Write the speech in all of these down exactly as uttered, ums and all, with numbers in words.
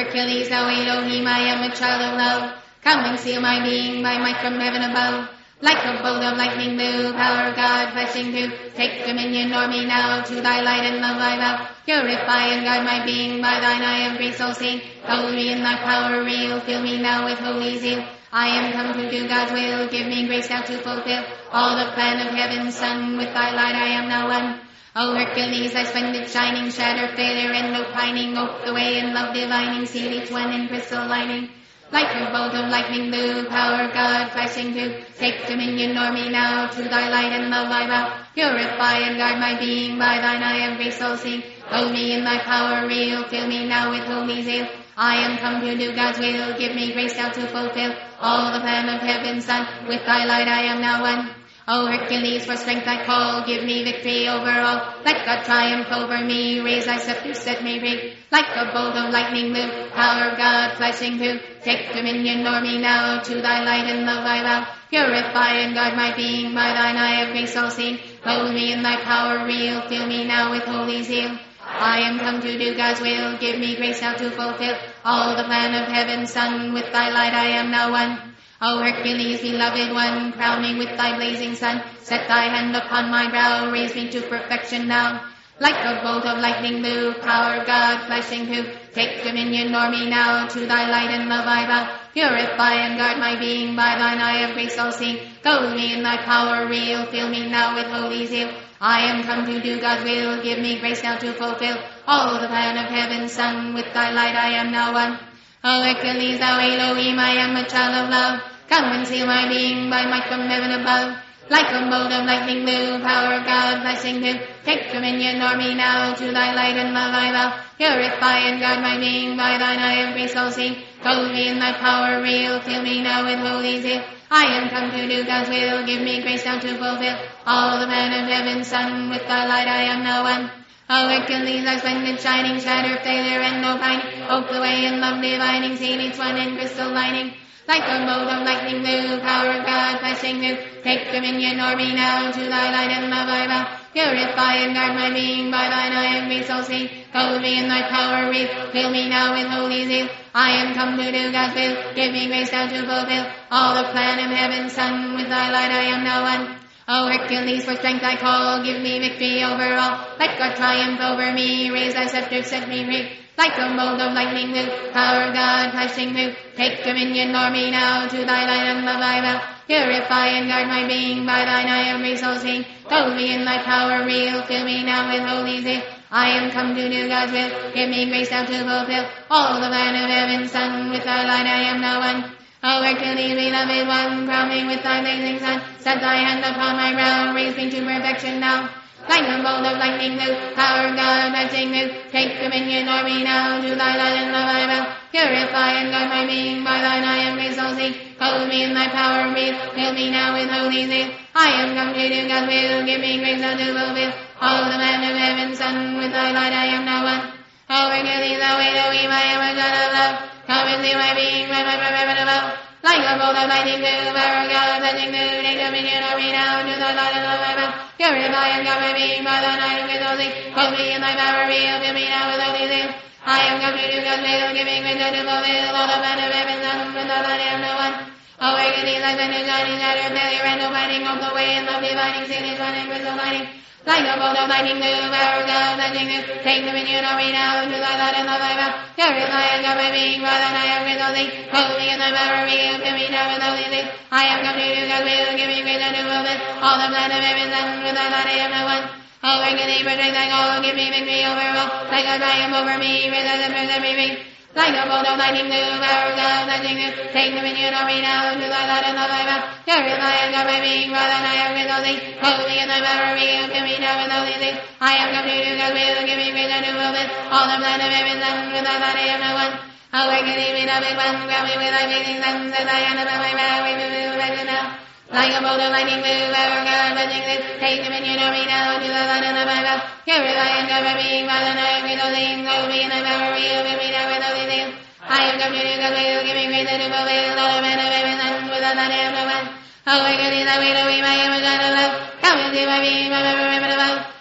Hercules, thou Elohim, I am a child of love. Come and seal my being by might from heaven above. Like a bolt of lightning blue, power of God flashing through. Take dominion o'er me now, to thy light and love I vow. Purify and guide my being, by thine eye of grace all seen. Clothe me in thy power real, fill me now with holy zeal. I am come to do God's will, give me grace now to fulfill all the plan of heaven's Son. With thy light I am now one. O Hercules, thy splendid shining, shatter failure and no pining. Ope the way in love divining, seal each one in crystal lining. Like a bolt of lightning blue, power of God flashing through. Take dominion o'er me now, to thy light and love I vow. Purify and guard my being, by thine eye of grace all seen. Clothe me in thy power real, fill me now with holy zeal. I am come to do God's will, give me grace now to fulfill all the plan of heaven's Son. With thy light I am now one. O Hercules, for strength I call, give me victory over all. Let God triumph over me, raise thy scepter, set me free. Like a bolt of lightning blue, power of God flashing through. Take dominion o'er me now, to thy light and love I vow. Purify and guard my being, by thine eye of grace all seen. Clothe me in thy power real, fill me now with holy zeal. I am come to do God's will, give me grace now to fulfill all the plan of heaven's Son. With thy light I am now one. O Hercules, beloved one, crown me with thy blazing sun. Set thy hand upon my brow, raise me to perfection now. Like a bolt of lightning blue, power of God flashing through. Take dominion o'er me now, to thy light and love I vow. Purify and guard my being, by thine eye of grace all seen. Clothe me in thy power real, fill me now with holy zeal. I am come to do God's will, give me grace now to fulfill all the plan of heaven's Son. With thy light I am now one. O Hercules, thou Elohim, I am a child of love. Come and seal my being by might from heaven above. Like a bolt of lightning blue, power of God flashing through. Take dominion o'er me now, to thy light and love I vow. Purify and guard my being, by thine eye of grace all seen. Clothe me in thy power real, fill me now with holy zeal. I am come to do God's will, give me grace now to fulfill all the plan of heaven's Son. With thy light I am now one. O Hercules, thy splendid shining, shatter failure and no pining. Ope the way in love divining, seal each one in crystal lining. Like a bolt of lightning blue, power of God flashing through. Take dominion o'er me now, to thy light and love I vow. Purify and guard my being, by thine eye of grace all seen. Clothe me in thy power real, fill me now with holy zeal. I am come to do God's will, give me grace now to fulfill all the plan of heaven's Son. With thy light I am now one. O Hercules, for strength I call, give me victory over all. Let God triumph over me, raise thy scepter, set me free. Like a bolt of lightning blue, power of God flashing through. Take dominion o'er me now, to thy light and love I vow. Purify and guard my being, by thine eye of grace all seen. Clothe me in thy power real, fill me now with holy zeal. I am come to do God's will, give me grace now to fulfill all the plan of heaven's Son. With thy light I am now one. O Hercules, beloved one, crown me with thy blazing sun. Set thy hand upon my brow, raise me to perfection now. Like a bolt of lightning blue, power of God flashing through. Take dominion o'er me now, to thy light and love I vow. Purify and guard my being, by thine eye of grace all seen. Clothe me in thy power real, fill me now with holy zeal. I am come to do God's will, give me grace now to fulfill all the plan of heaven's Son. With thy light I am now one. O Hercules, thou Elohim, I am a child of love. Come and seal my being by might from heaven above. Like a bolt of lightning blue, power of God flashing through. Take dominion o'er me now, to thy light and love I vow. Purify and guard my being, by thine eye of grace all seen. Clothe me in thy power real, fill me now with holy zeal. I am come to do God's will, give me grace now to fulfill all the plan of heaven's Son. With thy light I am no one. O Hercules, thy splendid shining, shatter failure and no pining. Ope the way in love divining, seal each one in crystal lining. Like a bolt of lightning blue, power of God flashing through. Take dominion o'er me now, to thy light and love I vow. Purify and guard my being, by thine eye of grace all seen. Clothe me in thy power real, fill me now with holy zeal. I am come to do God's will, give me grace now to fulfill all the plan of heaven's Son. With thy light I am no one. O Hercules, for strength I call, give me victory over all. Like a triumph over me, raise thy scepter, set me free. Like a bolt of lightning blue, power of God flashing through. Take dominion o'er me now, to thy light and love I vow. Purify and guard my being, by thine eye of grace all seen. Clothe me in thy power real, fill me now with holy zeal. I am come to do God's will, give me grace now to fulfill all the plan of heaven's Son. With thy light I am no one. O Hercules, beloved one, crown me with thy blazing sun. Set thy hand upon my brow, raise me to perfection now. Like a bolt of lightning blue, power of God flashing through. Take dominion o'er me now, to thy light and love I vow. Purify and guard my being, by thine eye of grace all seen. Clothe me in thy power real, fill me now with holy zeal. I am come to do God's will, give me grace to fulfill all the plan of heaven's Son. With thy light I am no one. O Hercules, thou Elohim, I am a child of love. Come and see my being, by might from heaven above.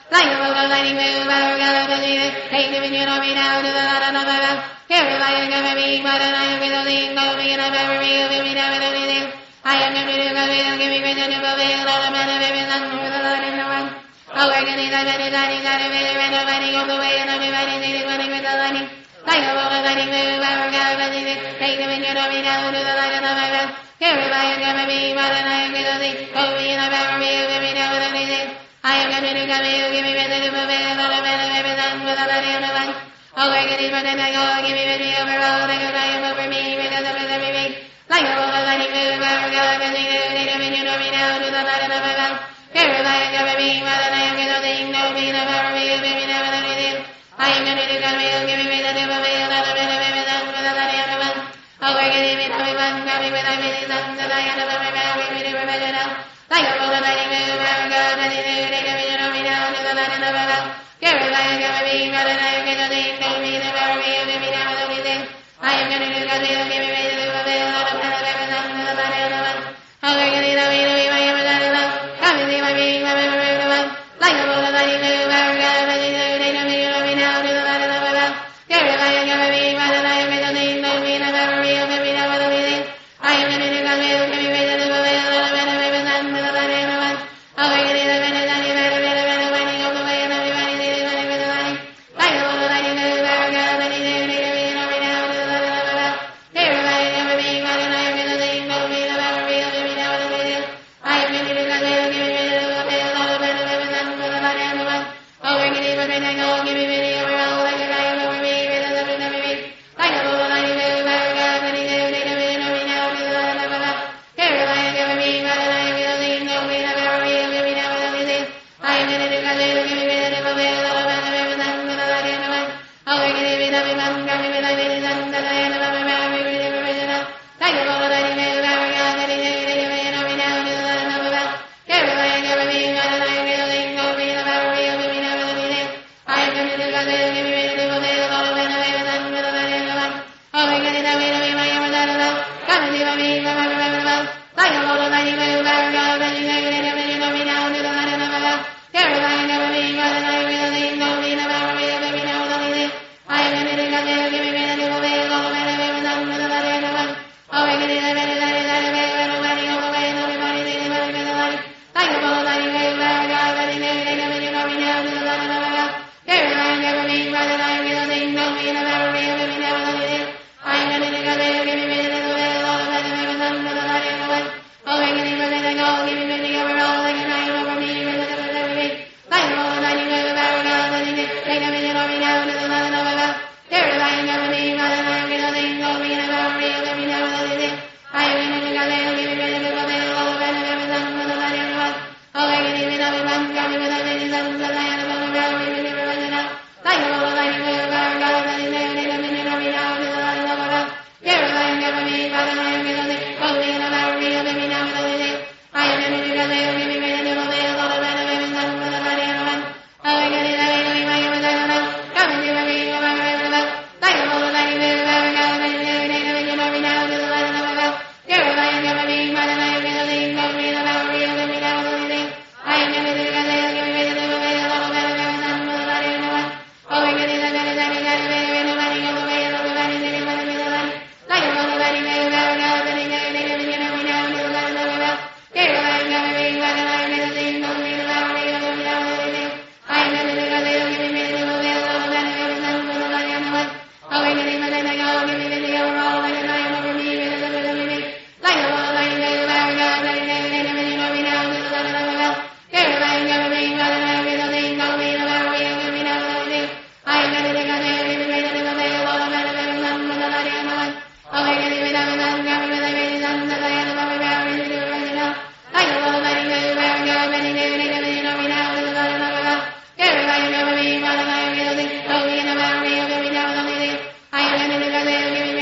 Like a bolt of lightning move, power God of the leader, take dominion over me now, to the light of the battle. Here is light and cover me, but I am with the lead, no me and I ever me, with me now with the lead. I am going to do God, we don't give me great and prevail, all the man of every land, with the Lord in the one. Oh, we're going to die, die, die, die, die, and nobody on the way, and everybody needed running with the lightning. Like a bolt of lightning move, power God of the leader, take dominion over me now, to the light of the battle. Here is light and cover me, but I am with the lead, no me and I ever me, with me now with the lead. I am going to do God, we don't give me great and prevail, all the man of every land, with the Lord in the one. Oh, we're going to run and I go, give me with me over all, like a lion over me, with the Lord every week. Like a bolt of lightning move, power God of the leader, take dominion over me now, to the light of the battle. Here is light and cover me, but I am with the lead, no me and I ever me, with me now with the lead. I am going to do God, we don't give me great and prevail, all the man of every land, with the Lord in the one. Oh, we're going to be with one, God, we with our many sons, the lion of every man, we with every measure now. Like a bolt of lightning move, power God of the leader, take dominion over me now, to the light of the battle. Here is light and cover me, but I am with the lead, no me and I ever me, with me now with the lead. I am going to do God, we don't give me great and prevail, all the man of every land, with the Lord in the one. Oh, we're going to do me, do me, my ever done love. Come and see my being, my ever ever one. Like a bolt of lightning move, power God of the leader, take dominion over me now, to the light of the battle. Here is light and cover me, but I am with the lead, no me and I ever me, with me now with the lead. I am going to do God, we don't give me great and prevail, all the man of every land, with the Lord in the one. Oh, we're going to do me, do me, my ever ever one. Running all the way, and everybody needed running with the light. Like a bolt of lightning move, power God of the leader, take dominion over me now, to the light of the battle. Here is light and cover me, but I am with the lead, no me and I ever me, with me now with the lead. I am going to do God, we don't give me great and prevail, all the man of every land, with the Lord in the one. Oh, we're going to do me, and go, give me ready over all, like a lion over me, with the Lord in every week. Like a bolt of lightning move, power God of the leader, take dominion over me now, to the light of the battle. Here is light and cover me, but I am with the lead, no me and I ever me, with me now with the lead. I am going to do God, we don't give me great and prevail, all the man of every land, with the Lord in the one. Oh, we're going to be the man, God, we with our many sons, the lion of every man, we with every original. Like a bolt of lightning move, power God of the leader, take dominion over me now, to the light of the battle. Here is light and cover me, but I am with the lead, no me and I ever me, with me now with the lead. I am going to do God, we don't give me great and prevail, all the man of every land, with the Lord in the one. Oh, we're going to do me, do me, my ever done love. Come and see my being, my ever ever love. Like a bolt of lightning move, power God of the leader, take dominion over me now, to the light of the battle. Here is light and cover me, but I am with the lead, no me and I ever me, with me now with the lead. I am going to do God, we don't give me great and prevail, all the man of every land, with the Lord in the one. Oh, we're going to do me, do me, do me, everybody all the way, and everybody needed running with the light. Like a bolt of lightning move, power God of the leader, take dominion over me now, to the light of the battle. Here is light and cover me, but I am with the lead, no me and I ever me, with me now with the lead. I am going to do God, we don't give me great and prevail, all the man of every land, with the Lord in the one. Oh, we're going to do me, go, give me ready over all, like a lion over me, with the Lord every week. Like a bolt of lightning move, power God of the leader, take dominion over me now, to the light of the battle. Here is light and cover me, but I am with the lead, no me and I ever me, with me now with the lead. I am going to do God, we don't give me great and prevail, all the man of every land, with the Lord in the one. Oh, we're going to do me, no me, one, God, we with our many sons, the lion of every man, we with every original. Like a bolt of lightning move, power God of the leader, take dominion over me now, to the light of the battle. Here is light and cover me, but I am with the lead, no me and I ever me, with me now with the lead. I am going to do God, we don't give me great and prevail, all the man of every land, with the Lord in the one. Oh, we're going to do me, no me, my ever done love. Come and see my being, my ever ever love. Like a bolt of lightning move, power God of the leader, take dominion over me now, to the light of the battle. Here is light and cover me, but I am with the lead, no me and I ever me, with me now with the lead. I am going to do God, we don't give me great and prevail, all the man of every land, with the Lord in the one. Oh, we're going to do me, do me, do me, everybody all the way, and everybody needed running with the light. Like a bolt of lightning move, power God of the leader, take dominion over me now, to the light of the battle. Here is light and cover me, but I am with the lead, no me and I ever me, with me now with the lead. I am going to do God, we don't give me great and prevail, all the man of every land, with the Lord in the one. Oh, we're going to do me, do me, go, give me ready over all, like a lion over me, with the Lord every week. Like a bolt of lightning move, power God of the leader, take dominion over me now, to the light of the battle. Here is light and cover me, but I am with the lead, no me and I ever me, with me now with the lead. I am going to do God, we don't give me great and prevail, all the man of every land, with the Lord in the one. Oh, we're going to do me, do me, do me, with our many sons, the lion of every man, we with every original. Like a bolt of lightning move, power God of the leader, take dominion over me now, to the light of the battle. Here is light and cover me, but I am with the lead, no me and I ever me, with me now with the lead. I am going to do God, we don't give me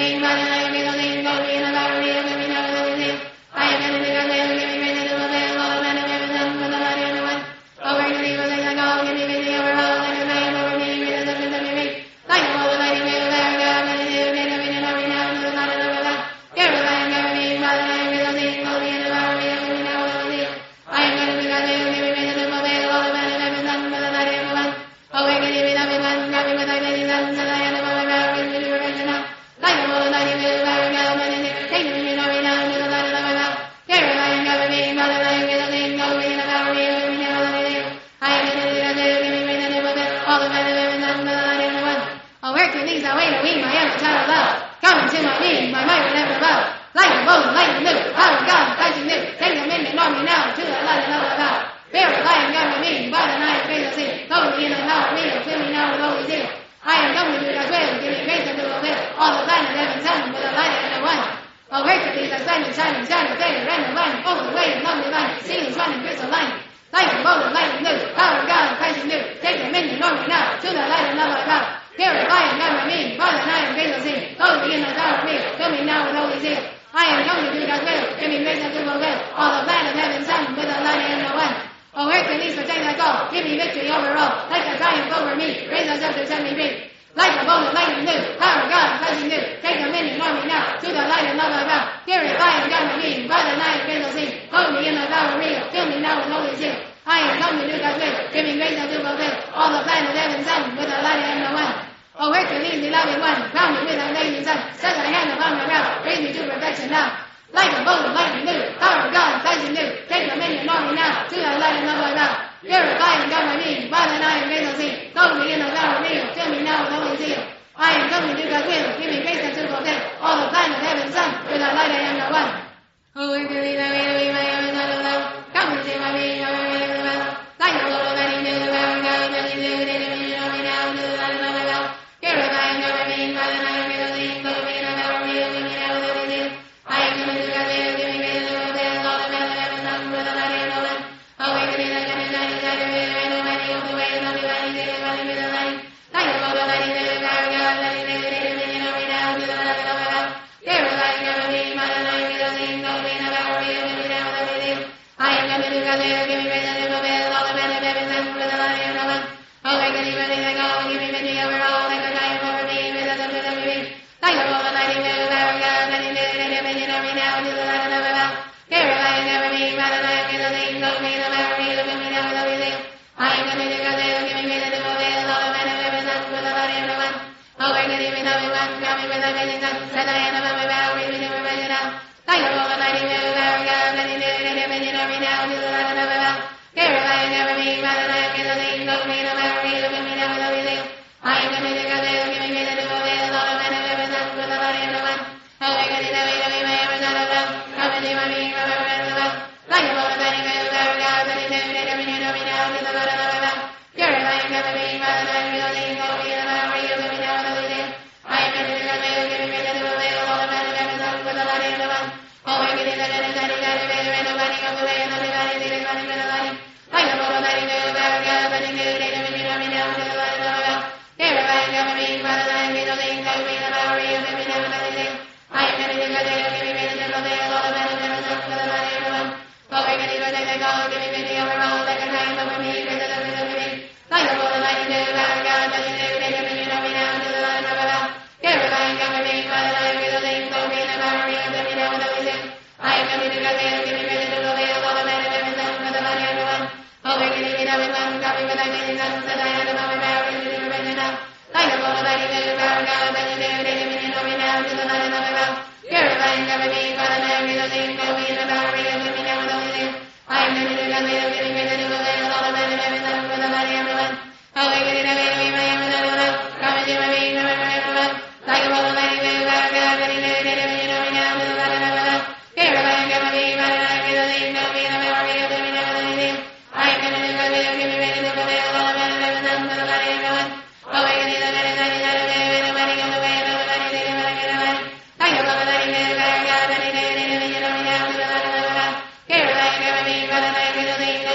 being, by the light of the thing, go be in the power of me, let me know what we see. I am going to do God, give me grace to fulfill all the men of heaven, and for the body of the one. Over to the evil things I go, give me victory over all, like a lion over me, with the substance of your feet. Like a bolt of lightning, with the power of God, let it do, make a vision over now, to the light of the God. Give the lion, give me, by the light of the thing, go be in the power of me, let me know what we see. I am going to do God, give me grace to fulfill all the men of heaven, and for the body of the one. Awaken me, love me, one, grab me with thy blazing sun, so I am the power of God, with me to perfection now. Like a bolt of lightning, with the power of God, let it do, take the vision over now, to the light of the God. Give the lion, give me, by the light of the thing, go be in the power of me, let me know what we see. I am going to do God, give me grace to fulfill all the men of heaven, and for the body of the one. Oh, Hercules, I wait a week, my young child of love. Coming to my knee, my might will never bow. Like a bolt of lightning, new, power of God, touching new. Take them in and arm me now, to the light of the God. Fear of lion, God with me, by the night, grace of sin. Go me in the power of me, fill me now with holy zeal. I am come to do God's will, give me grace to fulfill all the plan of heaven, sun, with the light of the one. Oh, Hercules, I stand and shining, shining, day, rain and wine, over the way of lovely line, singing, shining, crystal line. Like a bolt of lightning, new, power of God, Christ is new. Take them in and arm me now, to the light of the God. Fear of lion, God with me, by the night, grace of sin. Go me in the power of me, fill me now with holy zeal. I am come to do God's will, give me grace to fulfill all the plan of heaven, sun, with the light of the one. Oh, Hercules, protect thy call, give me victory over all, like a triumph over me, raise us up to set me free. Like a bolt of lightning new, power of God, flashing new, take the men and arm me now, to the light and love of God. Here is I am God with me, by the night of grace of sin, hold me in the power of me, fill me now with holy zeal. I am come to do God's will, give me grace to fulfill all the plan of heaven, sun, with the light and the one. Oh, Hercules, beloved one, crown me with thy blazing sun, set thy hand upon my brow, raise me to perfection now. Like a bolt of lightning new, power of God, flashing new, take the men and arm me now, to the light and love of God. Purify and God my me, by the night of grace of sin, clothe me in the power of me, fill me now with holy zeal. I am come to do God's will, give me grace to fulfill all the plan of heaven, sun, with the light I am the one. Oh, Hercules, I wait to be my own son of love, come and see my being, my way of the well. Like a bolt of lightning new, the power of God, flashing new, take the men and arm me now, to the light and love of God. Purify and God my me, by the night of grace of sin, clothe me in the power of me, fill me now with holy zeal. I am come to do God's will, give me grace to fulfill all the plan of heaven, sun, with the light I am the one. Oh, Hercules, I come to shine, shine, rain, rain, and mighty, of the way, and only lighting, take the running with the light. Like a bolt of lightning, the power of God, letting me take the men and arm me now, to the light of God. Purify and God my me, by the night of grace of sin, clothe me in the power of me, fill me now with holy zeal. I am come to do God's will, give me grace to fulfill all the plan of heaven, sun, with the light I am the one. Oh, Hercules, running I go, give me victory over all, like a giant over me, with the substance of your feet. Like a bolt of lightning, the power of God, letting me take the men and arm me now, to the light of God. Purify and God me, by the night of grace of sin, clothe me in the power of me, fill me now with holy zeal. I am come to do God's will, give me grace to fulfill all the plan of heaven, sun, with the light I am the one. Oh, Hercules, beloved one, crown me with thy blazing sun, set thy hand upon my brow, raise me to perfection now. Like a bolt of lightning, the power of God, letting me take the men and arm me now, to the light of God. Purify and God me, by the night of grace of sin, clothe me in the power of me, fill me now with holy zeal. I am come to do God's will, give me grace to fulfill all the plan of heaven, sun, with the light I am the one. Oh, Hercules, I wait to be my own son of love, come and see my being, my power of love. Like a bolt of lightning, the power of God, letting me take the men and arm me now, to the light of God. Purify and God me, by the night of grace of sin, clothe me in the power of me, fill me now with holy zeal. I am come to do God's will, give me grace to fulfill all the plan of heaven, sun, with the light I am the one. Oh, Hercules, I stand and shining, shining, rain, rain, and lighting of the way, and only lighting, leading, running with the lighting. Like a bolt of lightning, the power of God, letting me take the men and arm me now, to the light of God. Purify and God me, by the night of grace of sin, clothe me in the power of me, fill me now with holy zeal. I am coming to God's will, give me grace to fulfill all the plan of heaven, sun, with the light I am the one. Oh, Hercules, protect thy call, give me victory over all, like a triumph over me, grace of the me. Like a bolt of lightning, the power of God, touching me, take the men and arm me now, to the light of God. Purify and God me, by the night of grace of sin, clothe me in the power of me, fill me now with holy zeal. I am coming to God's will, give me grace to fulfill all the plan of heaven, sun, with the light I am the one. Oh, Hercules, beloved one, crown me with thy blazing sun, set thy hand upon my brow, raise me to perfection now. Like a bolt of lightning, the power of God, letting me take the men and arm me now, to the light of God. Purify and God me, by the night of grace of sin, clothe me in the power of me, fill me now with holy zeal. I am coming to God's will, give me grace to fulfill all the plan of heaven, sun, with the light I am the one. Oh, Hercules, I wait to be my own son of love, come and see my being, my power of love. Like a bolt of lightning, the power of God, letting me take the men and arm me now, to the light of God. Purify and God me, by the night of grace of sin, clothe me in the power of me, fill me now with holy zeal. I am coming to God's will, give me grace to fulfill all the plan of heaven, sun, with the light I am the one. Oh, Hercules, I stand and shining, shining, rain, rain, and lighting of the way, and only lighting, take the running with the light. Like a bolt of lightning, the power of God, letting me take the men and arm me now, to the light of God. Purify and God me, by the night of grace of sin,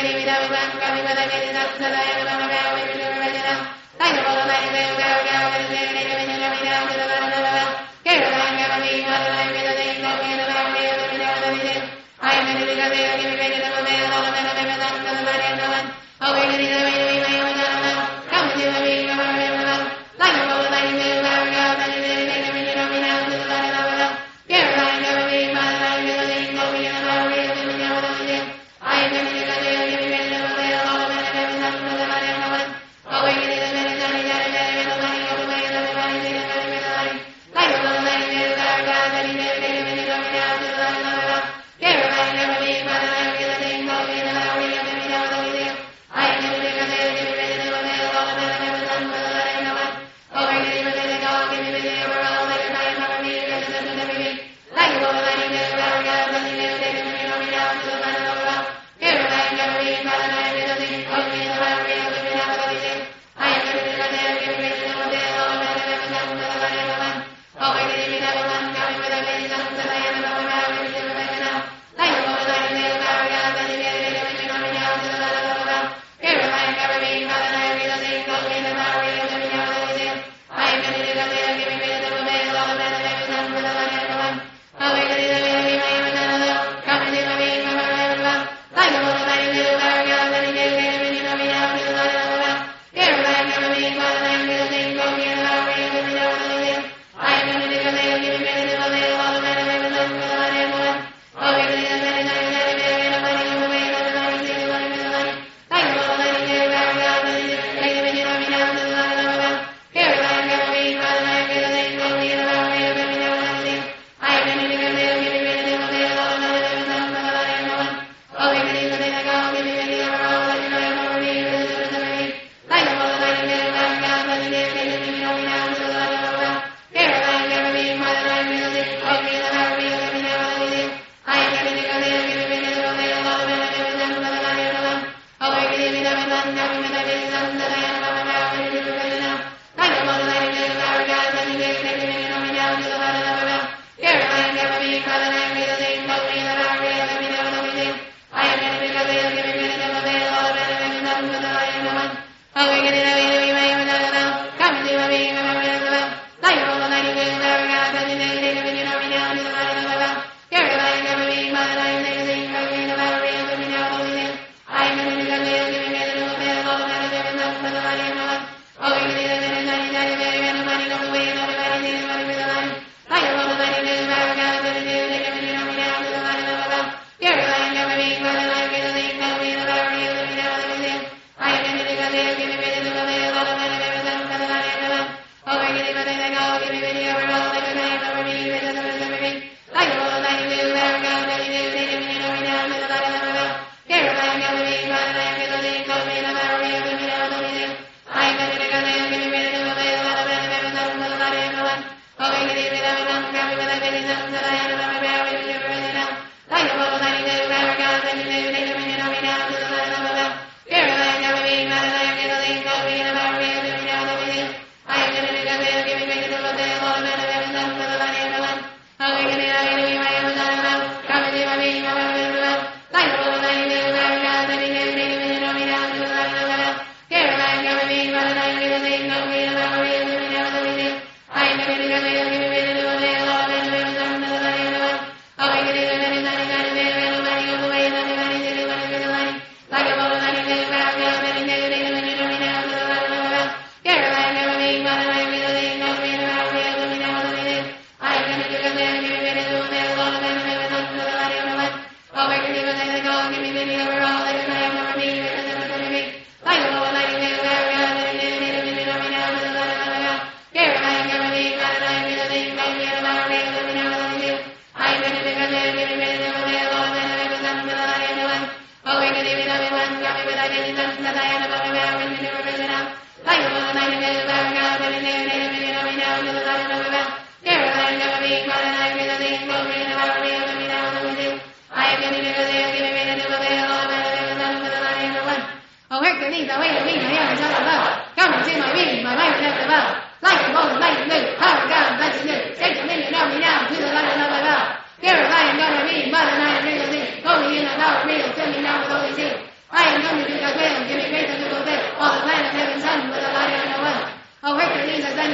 I am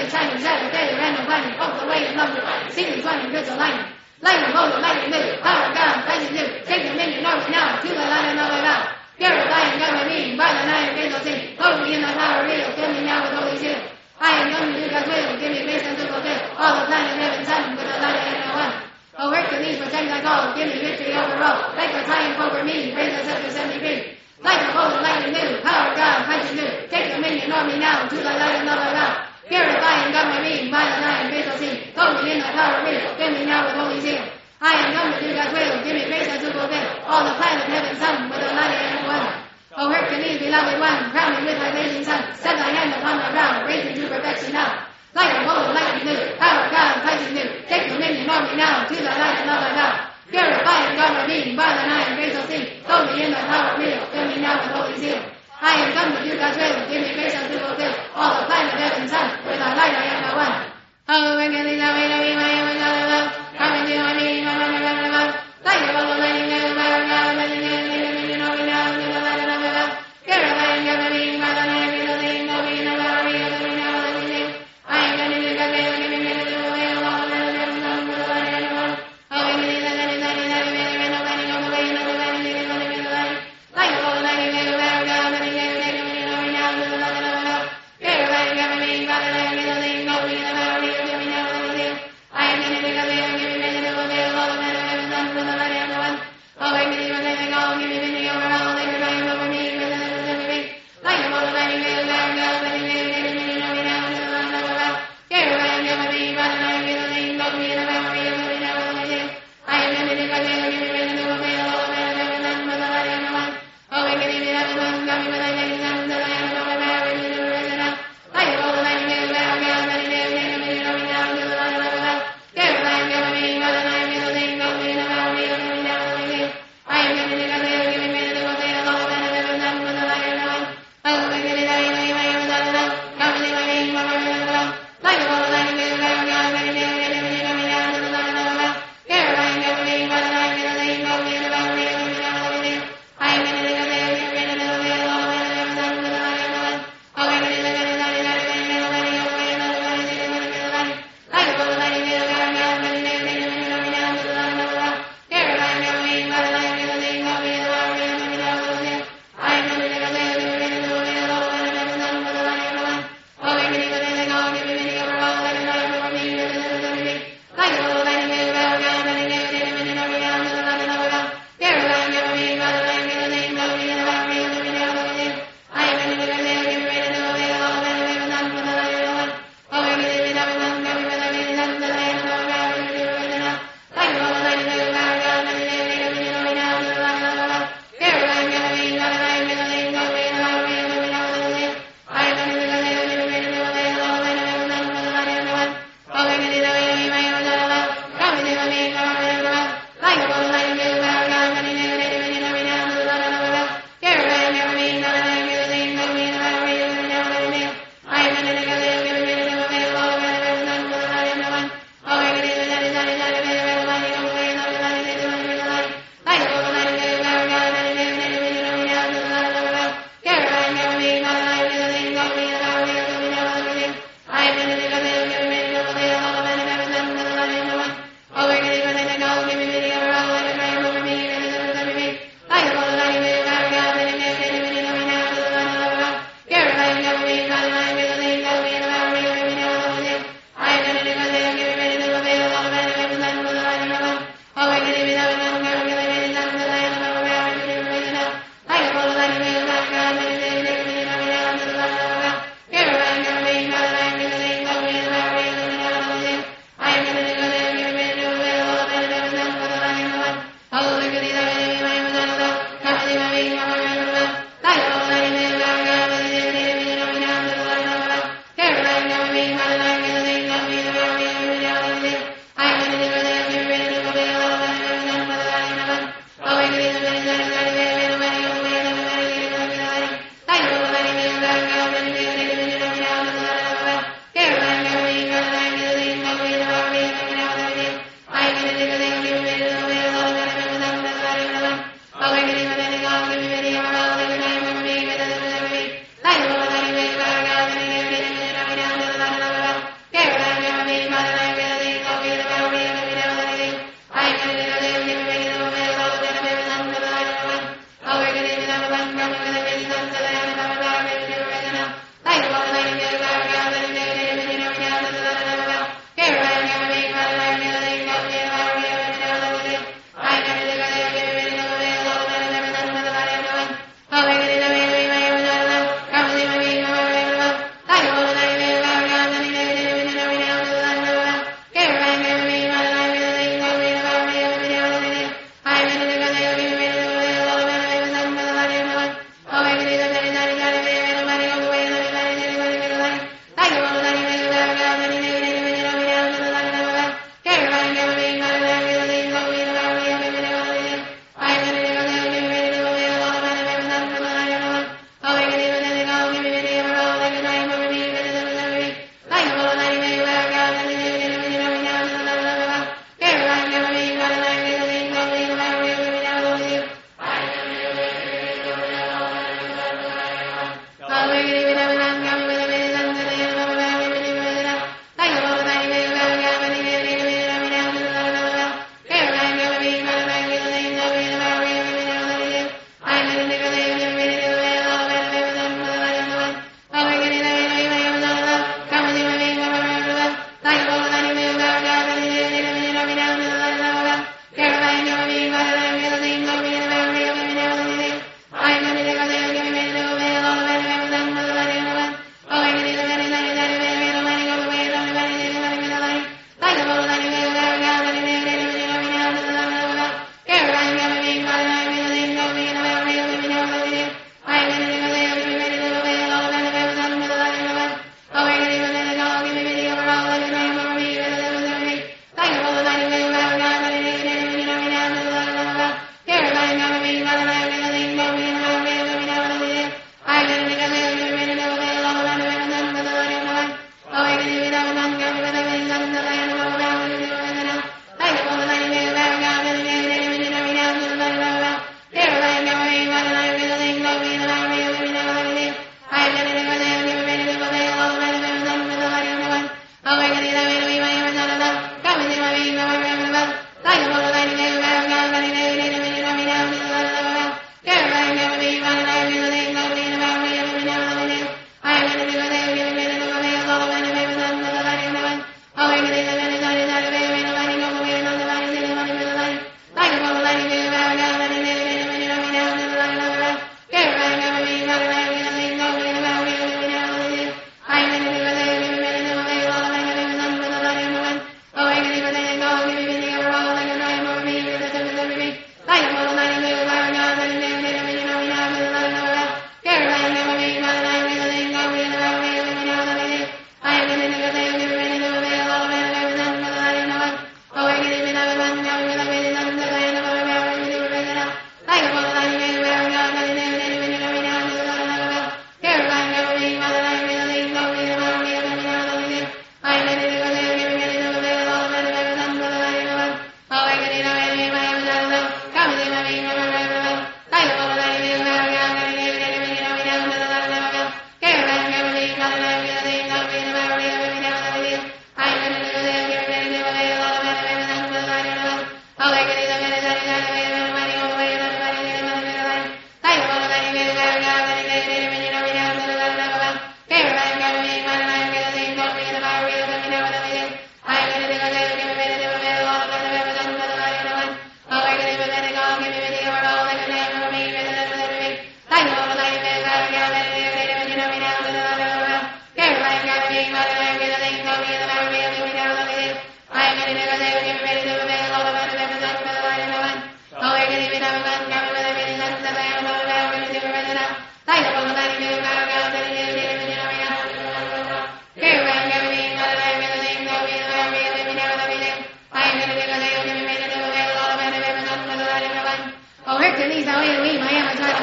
the shining shadow, day, random planning, off the way and lumber, singing, twenty, crystal lightning. Lightning, bolt, lightning, new, power of God, fighting new, take dominion, north now, to the light and love about. Purifying, God, my being, by the night, grace of sin, hold me in the power of real, fill me now with holy seal. I am come to do God's will, give me grace and to fulfill all the plan of heaven, sun, with the light and the one. O Hercules, protect thy call, give me victory over all, like a triumph over me, praise the scepter, set me free. Like a bolt of lightning new, power of God, fighting new, take dominion, north me now, to the light and love about. Purifying, God, my being, by the night, grace of sin, hold me in the power of real, fill me now with holy seal. I am come to do God's will, give me grace and to fulfill all the plan of heaven, sun, with the light and the one. O Hercules, beloved one, crown me with thy blazing sun, set thy hand upon my brow, raise me to perfection now. Like a bolt of lightning new, power of God, fighting new, take dominion, north me now, to the light and love I vow. Purifying, God, my being, by the night, grace of sin, hold me in the power of real, fill me now with holy seal. I am come to do God's will, give me grace and to fulfill all the plan of heaven, sun, with thy light I am the one. O Hercules, I wait, I wait, I am the love, coming to my being, my mind, my mind, love. Like a bolt of lightning new, power of God, fighting new, take dominion, north me now, to the light and love I vow. Purifying, God, my being, by the night, grace of sin, hold me in the power of real, fill me now with holy seal. I am going to do God's will, give me grace and to fulfill all the plan of heaven, sun, with the light I am the one. O Hercules, I let it, let it, let it, let it, let it, let it, on the way, and on the way, and it is on the way, the light. Like a bolt of lightning new, power of God, fighting new, take dominion, north me now, to the light and love I vow. Purifying, God, my being, by the night, grace of sin, hold me in the power of real, fill me now with holy seal. I am going to do God's will, give me grace and to fulfill all the plan of heaven, sun, with the light I am the one. O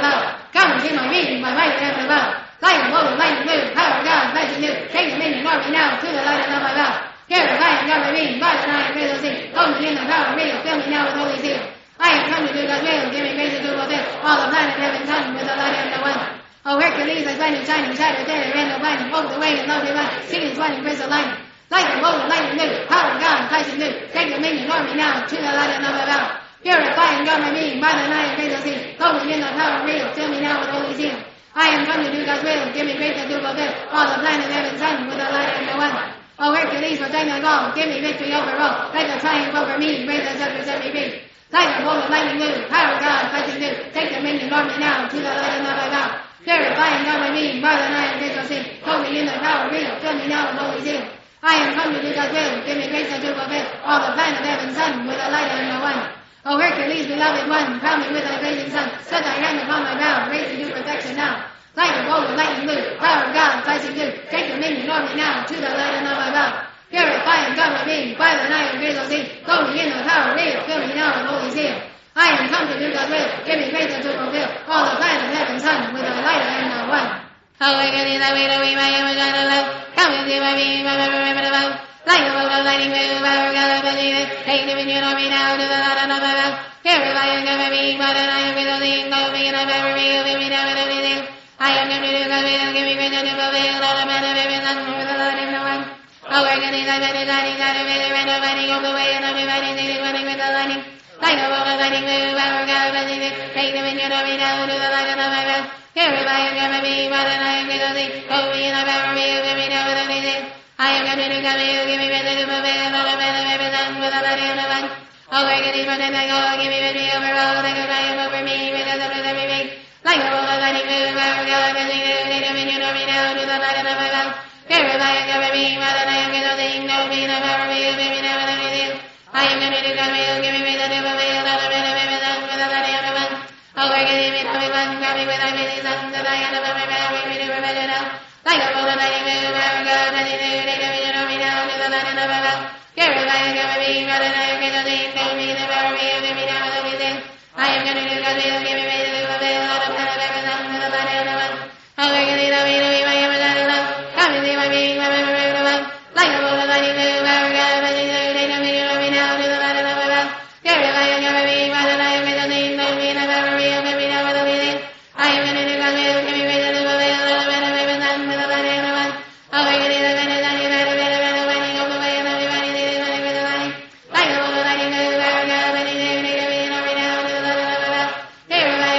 above. Come and see my being, my might and above. Light and bolt and lightning blue, power of God, flashing new. Take dominion over me now to the light of my love. Purify and God my being, by the night, raise the sea. Hold me in the power of real, fill me now with holy zeal. I am come to do God's will, give me grace to fulfill all the planet heaven's sun with the light and the one. Oh Hercules, I find him shining, shattered, dead, and no blinding, over the way and lovely light, singing, sweating, praise the light. Light and bolt and lightning new, power of God, flashing new. Take dominion over me now to the light of my love. Purify and God my being, by the night, raise the sea. Hold me in the power of real, fill me now with holy zeal. I am come to do God's will, give me grace to fulfill all the planet heaven's sun with the light and the one. Oh Hercules, protect my goal, give me victory over all. Let the triumph over me, raise the scepter, set me free. Light and bolt and lightning blue, power of God, flashing new. Take dominion over me now to the light of my love. Purify and God my being, by the night, raise the sea. Hold me in the power of real, fill me now with holy zeal. I am come to do God's will, give me grace to fulfill all the planet heaven's sun with the light and the one. O Hercules, beloved one, crown me with thy blazing sun. Set thy hand upon my brow, raise me to perfection now. Light and bolt and lightning blue, power of God, flashing blue. Take dominion over me now to the light of my love. Purify and God my being, by the night of grace of sea. Hold me in the power of real, fill me now with holy zeal. I am come to do God's will, give me grace to fulfill all the planet heaven's sun with the light and the one. O Hercules, I wait away my image on the love. Come and see my being, my memory, my love. Light and bolt and lightning blue, power of God, flashing blue. Take dominion over me now to the light of my love. Purify and God my being, by the night of grace of sea. Hold me in the power of real, fill me now with holy zeal. I am come to do God's will, give me grace to fulfill all the planet heaven's sun with the light and the one. O Hercules, I been designing, God of it, random fighting over the way, and I'll be fighting, singing, running with the lightning. Like a bolt of lightning blue, power of God, flashing blue. Take dominion over me now to the light of my love. Purify and God my being, by the night of grace of sea. Hold me in the power of real, fill me now with holy zeal. I am come to do God's will, give me grace to fulfill all the planet heaven's sun with the light and the one. O Hercules, protect my goal, give me victory over all, take a triumph over me, with the scepter set me free. Like a bolt of lightning blue, power of God, flashing blue. Take dominion over me now to the light of my love. Purify and God my being, by the night of grace of sea. Hold me in the power of real, fill me now with holy zeal. I am come to do God's will, give me grace to fulfill all the planet heaven's sun with the light and the one. O Hercules, me now with one, grab me with thy blazing sun, to thy hand above my brow, bring me to perfection now. Like a bolt of lightning blue, power of God, flashing blue. Take dominion over me now to the light and the love. Purify and God my being, by the night of grace of sea. Hold me in the power of real, fill me now with holy zeal. I am come to do God's will, give me grace to fulfill all the planet heaven's sun with the light and the one. O Hercules, I me to be my image and love. Come and see my being, my memory, my love. Like a bolt of lightning blue, power of God, flashing blue. Take dominion over me now to the light and the love. Purify and God my being, by the night of grace of sea. Hold me in the power of real, fill me now with holy zeal. I am come to do God's will, give me grace to fulfill all the planet heaven's sun with the light and the one. O Hercules, I been designing, God of it, random fighting over the way, and I'll be fighting, singing, running with the light. Like a bolt of lightning blue, power of God, flashing blue. Take dominion over me now to the light and the love. Purify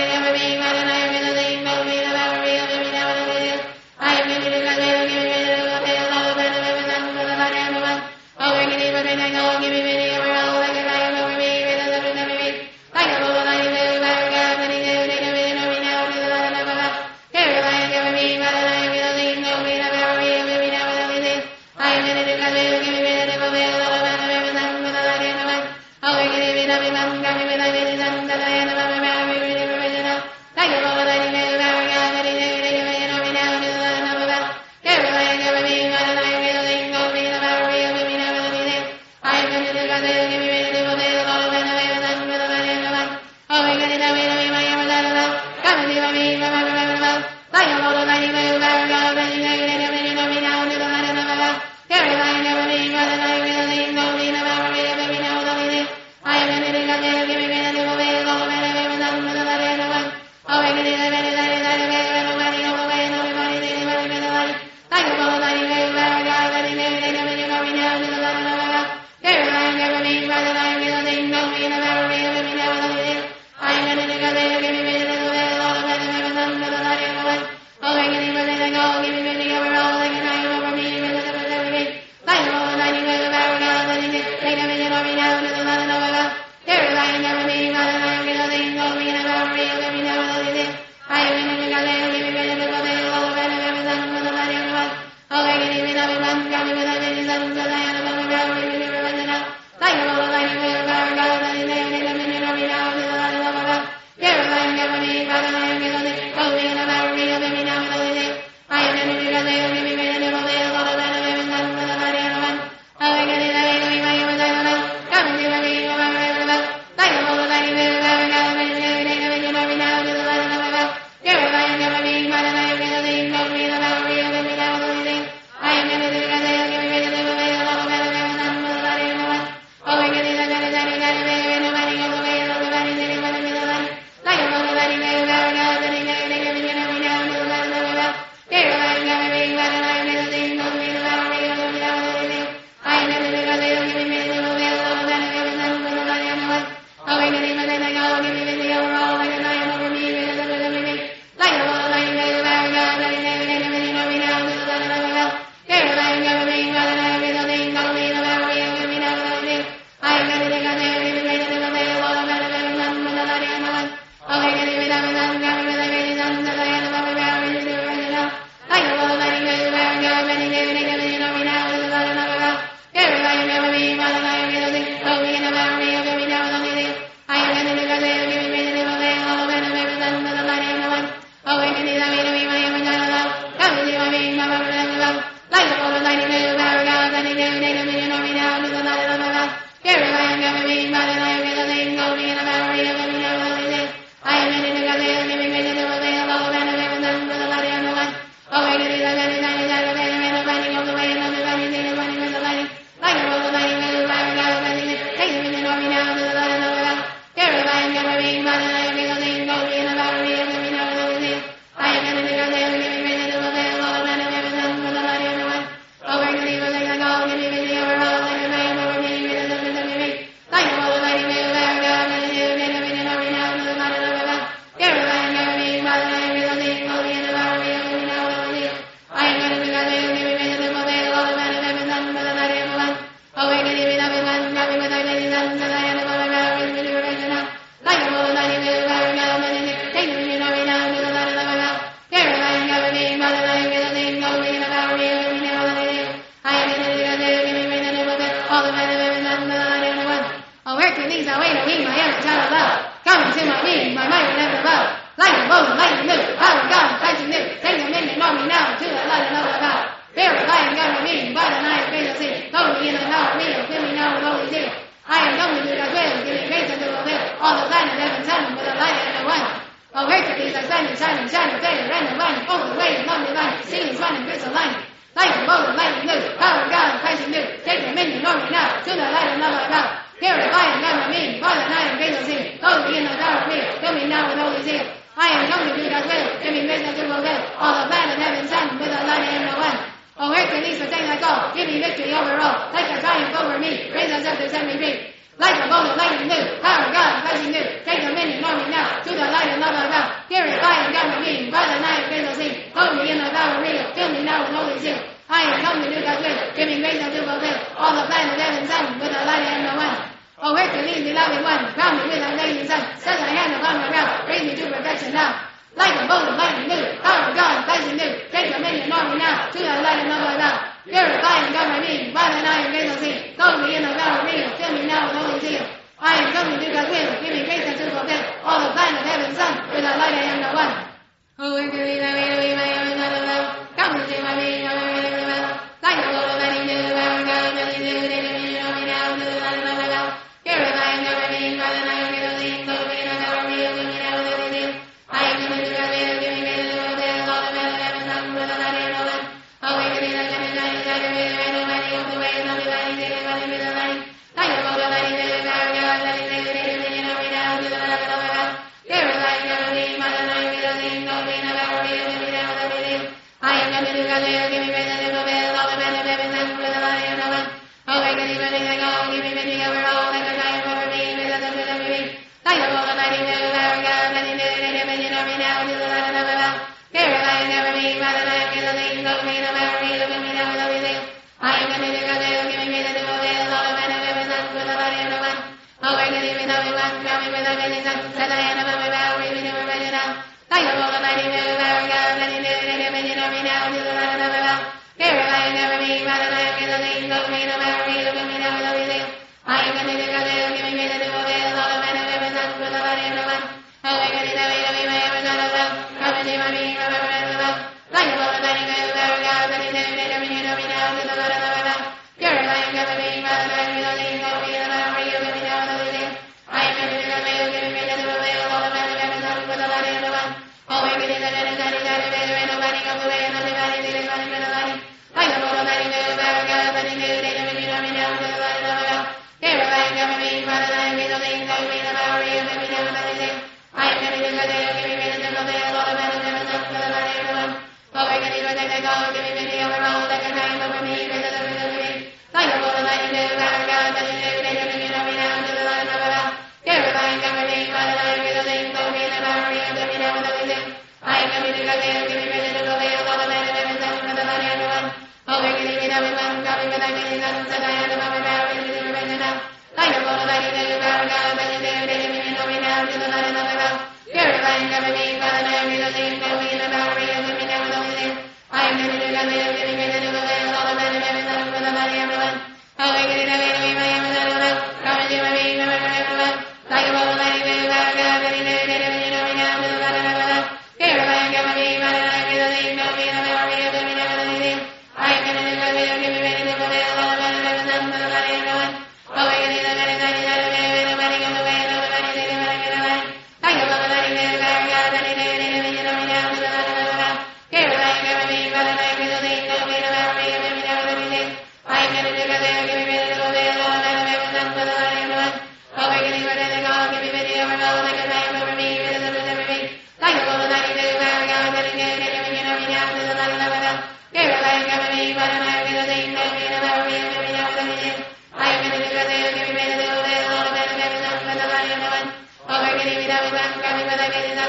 Like the bolt of lightning move, power God, blessing through, take dominion over me now, to the light of my mouth. Carry by and cover me, by the light of the thing, go me in the power of the me now, Holy Spirit. I am in the God, giving grace to the veil, all the man of heaven, done for the light of the one. Oh, wait, it is a very tiny side of the man of lighting of the way, and of the lighting, and the running with the lighting. Like the bolt of lightning move, power God, blessing through, take dominion over me now, to the light of the mouth. Carry by and cover me, by the light of the thing, go me in the power of the me now, Holy Spirit. I am in the God, giving grace to the veil, all the man of heaven, done for the light of the one. Oh, where can evil things go? Give me victory over all, like a man over me, with the sun of me. Like the bolt of lightning move, power God, blessing through, take dominion over me now, to the light of the mouth. Carry by and cover me, by the light of the thing, go me in the power of the me now, Holy Spirit. I am in the God, giving grace to the veil, all the man of heaven, done for the light of the one. Oh, where can evil things go? Grab me with thy blazing sun, to the hand of my power, with me to resurrection now. Like the bolt of lightning move, power God, blessing through, take dominion over me now, to the light of the mouth. Carry by and cover me, by the light of the thing, go me in the power of the me now, Holy Spirit. I am in the God, giving grace to the veil, all the man of heaven, done for the light of the one. Oh, Hercules, I wait a week, my young child of love, coming to my knee, my might will never bow. Like a bolt of lightning new, power of God, touching new, take dominion on me now, to the light of the power. Spirit, I am God with me, by the night of grace of sin, hold me in the power of me, fill me now with Holy Spirit. I am coming to God's will, giving grace unto the will, all the planet of heaven, sun, with the light of the one. Oh, Hercules, I stand and shining, shining, clear, and running, over the way, lovely light, singing, running, crystal lining. Like a bolt of lightning new, power of God, touching new, take dominion on me now, to the light of the power. Purify and God with me, by the night of grace of sin, hold me in the power of me, fill me now with Holy Spirit. I am coming to God's will, giving grace unto the will, all the planet of heaven, sun, with the light of the one. Oh, Hercules, the thing I call, give me victory over all, like a triumph over me, raise us up to set me free. Like a bolt of lightning new, power of God, touching new, take dominion on me now, to the light of love of God. Purify and God with me, by the night of grace of sin, hold me in the power of me, fill me now with Holy Spirit. I am come to do God's will, giving grace unto fulfill all the plan of heaven, sun, with the light of the one. O Hercules, beloved one, crown me with thy blazing sun, set thy hand upon my brow, raise me to perfection now. Like a bolt of lightning new, power of God, blessing new, take dominion on me now, to the light of love of God. Purify and God my being, by the night of grace of sin, hold me in the power of me, fill me now with Holy Spirit. I am come to do God's will, giving grace unto fulfill all the plan of heaven, sun, with the light of the one. O Hercules, I wait away my own love of love, come to my being, I'm a ready to well. Like a bolt of lightning new, power of God, blessing new, take dominion on me now, to the light of love of God. Purify and God my being, by the night of grace of sin, hold me in the power of me, fill me now with Holy Spirit. I am come to do God's will, giving grace unto fulfill all the plan of heaven, sun, with the light of the one. O Hercules, I come in shining, shining, raising, raising, mighty, of the way, and of the lighting, taking, running with the lighting. Like a bolt of lightning new, power of God, blessing new, take dominion on me now, to the light of the one. Purify and God my being, by the night of grace of sin, hold me in the power of me, fill me now with Holy Spirit. I am come to do God's will, giving grace unto fulfill all the plan of heaven, sun, with the light of the one. O Hercules, I think I go, giving victory over all, like a triumph over me, raise us up to set me free. Like a bolt of lightning new, power of God, blessing new, take dominion on me now, to the light of the one. Purify and God my being, by the night of grace of sin, hold me in the power of me, fill me now with Holy Spirit. I am come to do God's will, giving grace unto fulfill all the plan of heaven, sun, with the light of the one. O Hercules, beloved one, crown me with thy blazing sun, set thy hand upon my brow, raise me to perfection now. Like a bolt of lightning new, power of God, blessing new, take dominion on me now, to the light of the one. Purify and God my being, by the night of grace of sin, hold me in the power of me, fill me now with Holy Spirit. I am come to do God's will, giving grace unto fulfill all the plan of heaven, sun, with the light of the one. O Hercules, I wait on me, my ever son of love, come into my being, my ever friend of love. Like a bolt of lightning new, power of God, blessing new, take dominion on me now, to the light of the one. Purify and God my being, by the night of grace of sin, hold me in the power of me, fill me now with Holy Spirit. I am come to do God's will, giving grace unto fulfill all the plan of heaven, sun, with the light of the one. O Hercules, I stand and shining, shining, clear, and lighting of the way, and of the lighting, taking, running with the lighting. Like a bolt of lightning new, power of God, blessing new, take dominion on me now, to the light of the one. Purify and God my being, by the night of grace of sin, hold me in the power of me, fill me now with Holy Spirit. I am coming to God's will, giving grace unto fulfill all the plan of heaven, sun, with the light of the one. O Hercules, I take the call, giving victory over all, like a triumph over me, raise us up to set me free. Like a bolt of lightning new, power of God, blessing new, take dominion on me now, to the light of the one. Purify and God my being, by the night of grace of sin, hold me in the power of me, fill me now with Holy Spirit. I am coming to God's will, giving grace unto fulfill all the plan of heaven, sun, with the light of the one. O Hercules, beloved one, crown me with thy blazing sun, set thy hand upon my brow, raise me to perfection now. Like a bolt of lightning new, power of God, blessing new, take dominion on me now, to the light of the one. Purify and God my being, by the night of grace of sin, hold me in the power of me, fill me now with Holy Spirit. I am coming to God's will, giving grace unto fulfill all the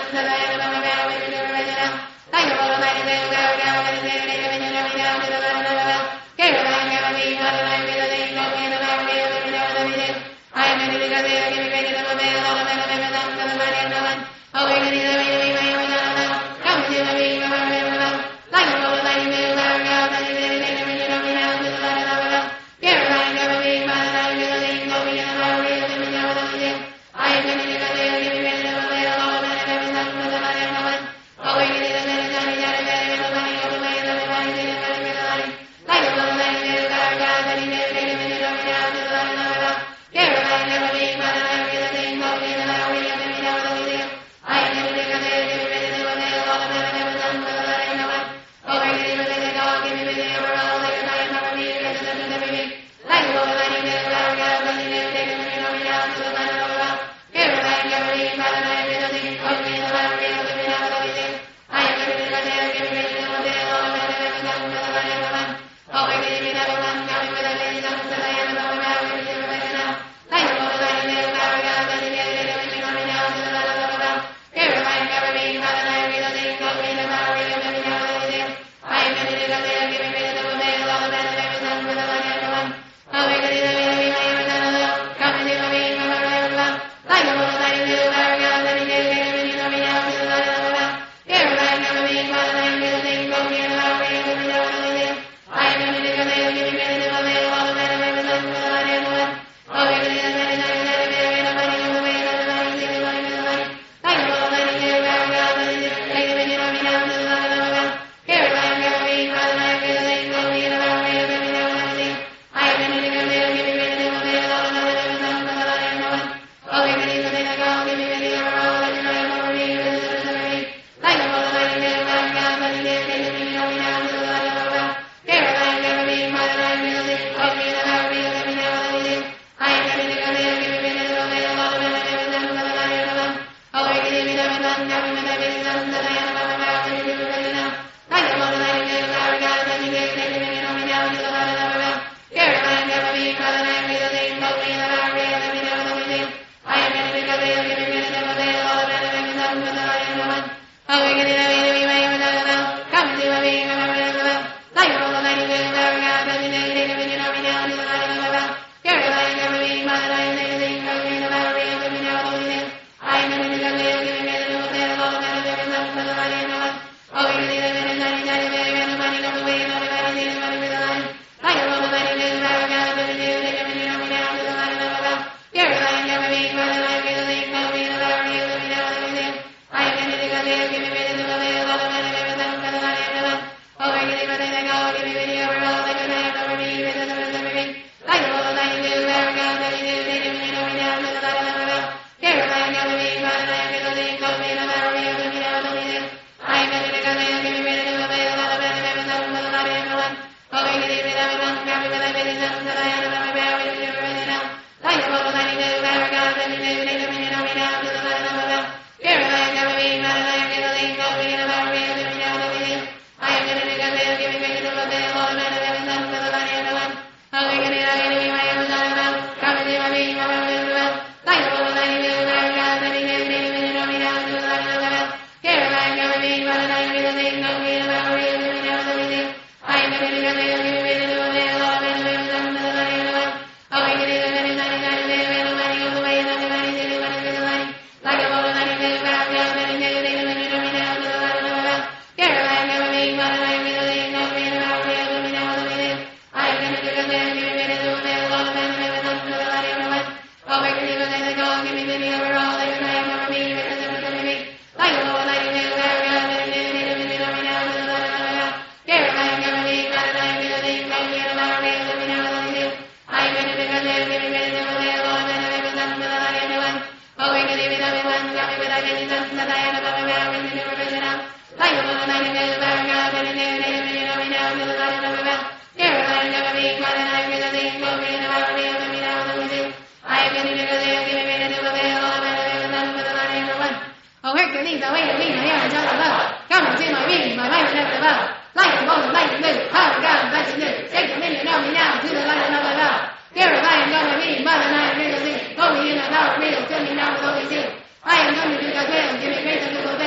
I am coming to the will, give me grace and to obey.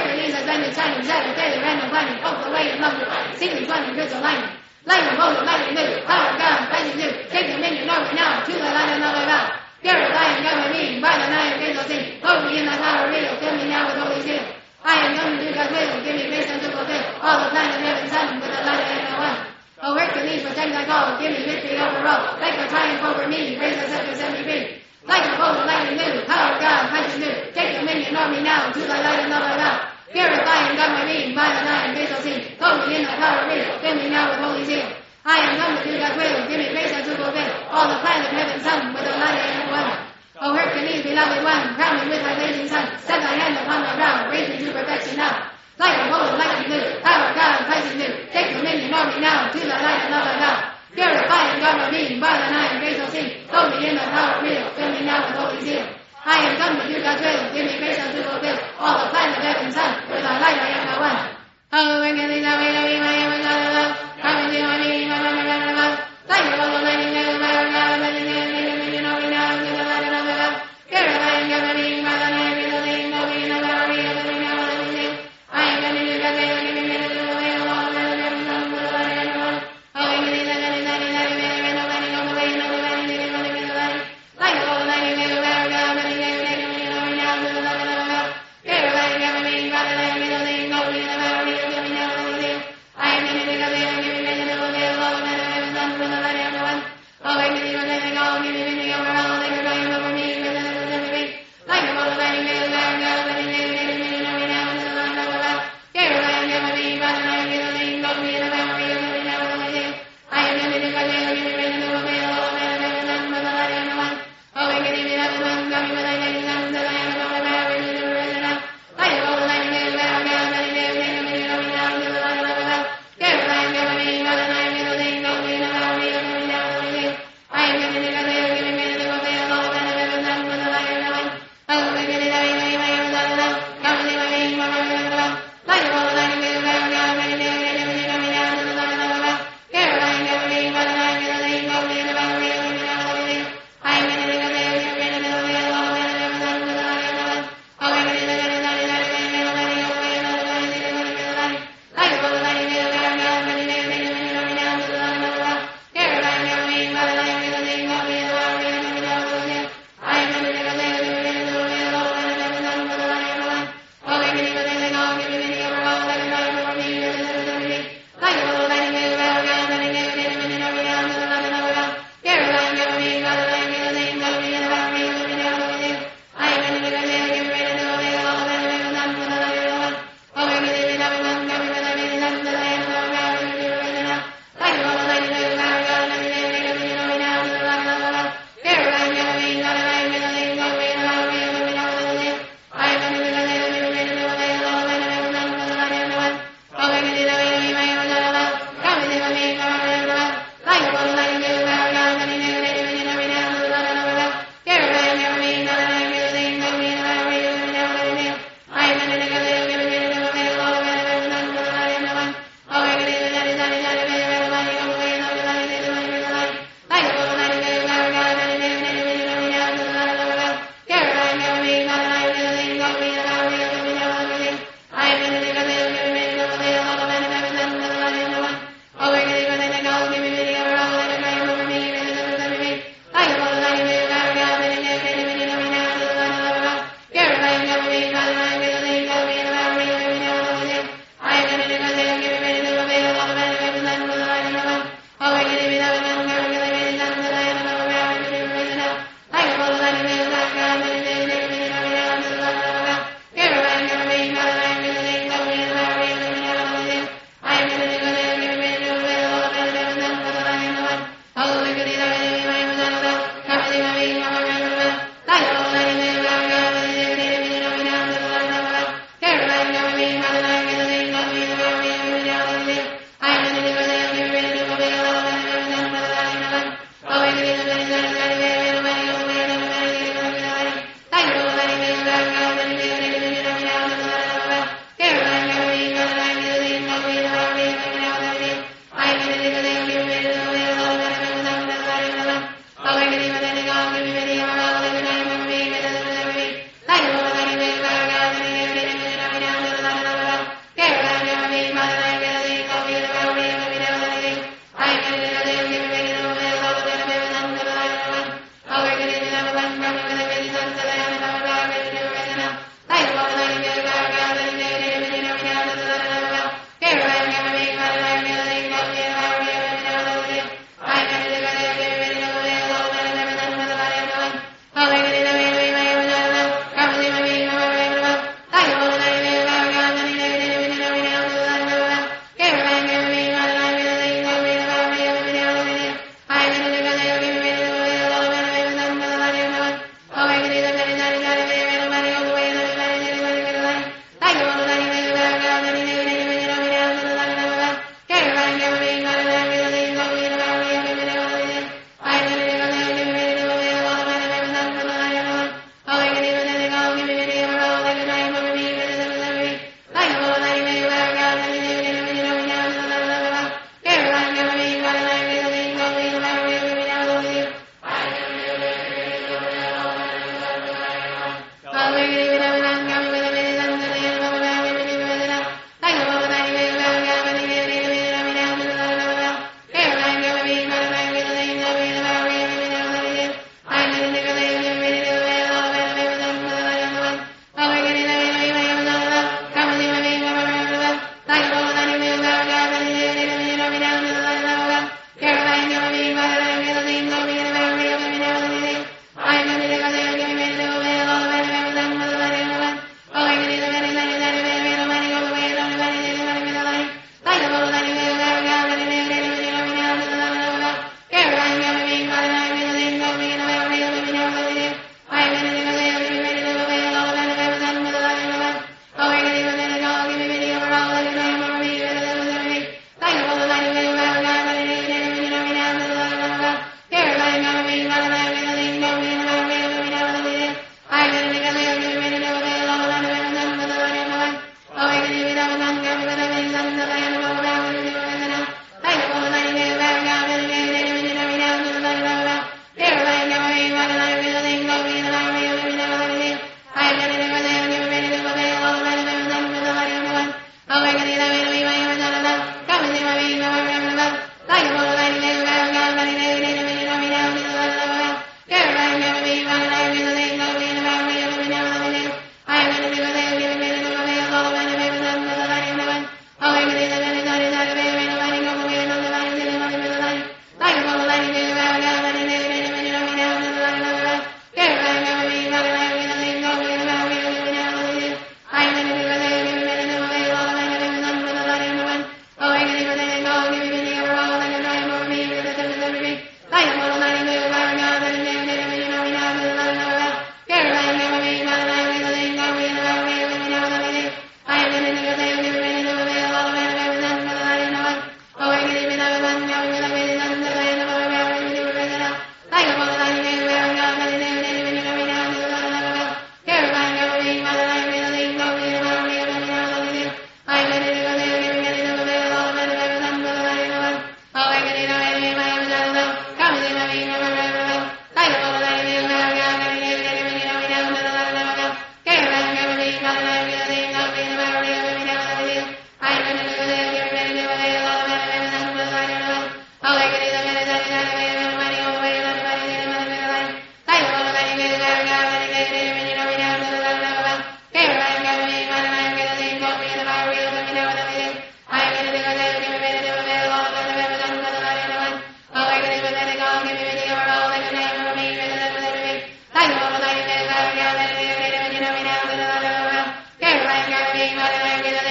Hercules has been shining, shadow, daily, random, planning, off the way, and lumber, secret, running, crystal, lightning. Lightning, bolt, lightning, new, power, God, fighting, new, take dominion over now, to the light and all about. Spirit, I am God, me, by the night, grace, I'll sing, hold me in the power, real, fill me now with Holy Spirit. I am come to do God's will, give me grace unto fulfill all the plans of heaven, sun, with the light and the one. O Hercules, protect thy call, give me victory over all, like a triumph over me, raise the scepter, set me free. Like a bolt of lightning new, power of God, fighting new, take dominion over me now, to thy light and love I vow. Purify and God my being, by the night, grace I'll sing, hold me in the power real, fill me now with Holy Zeal. I am come to do God's will, give me grace unto fulfill all the plans of heaven, sun, with the light and the one. O Hercules, beloved one, crown me with thy blazing sun, set thy hand upon my brow, raise me to perfection now. Like a bolt of lightning new, power of God, fighting new, take dominion over me now, to thy light and love I vow. Purify and God my being, by the night, grace I'll sing, hold me in the power real, fill me now with Holy Zeal. I am come to do God's will, give me grace unto fulfill all the plans of heaven, sun, with thy light I am the one. O Hercules, thou way to be my ever God of love, come into my being, my my my my love. Like a bolt of lightning new, power of God, fighting new, take dominion over me now, to the light and love I vow. Purify and God my being, by the night, grace I'll sing, hold me in the power real, fill me now with Holy Zeal. I am come to do God's will, give me grace unto fulfill all the plans of heaven, sun, with the light I am the one. O Hercules, thou way to be my ever God of love, come into my being, my my my my love. Like a bolt of lightning new, power of God, fighting new, take dominion over me now, to the light and love I vow. Purify and God my being, by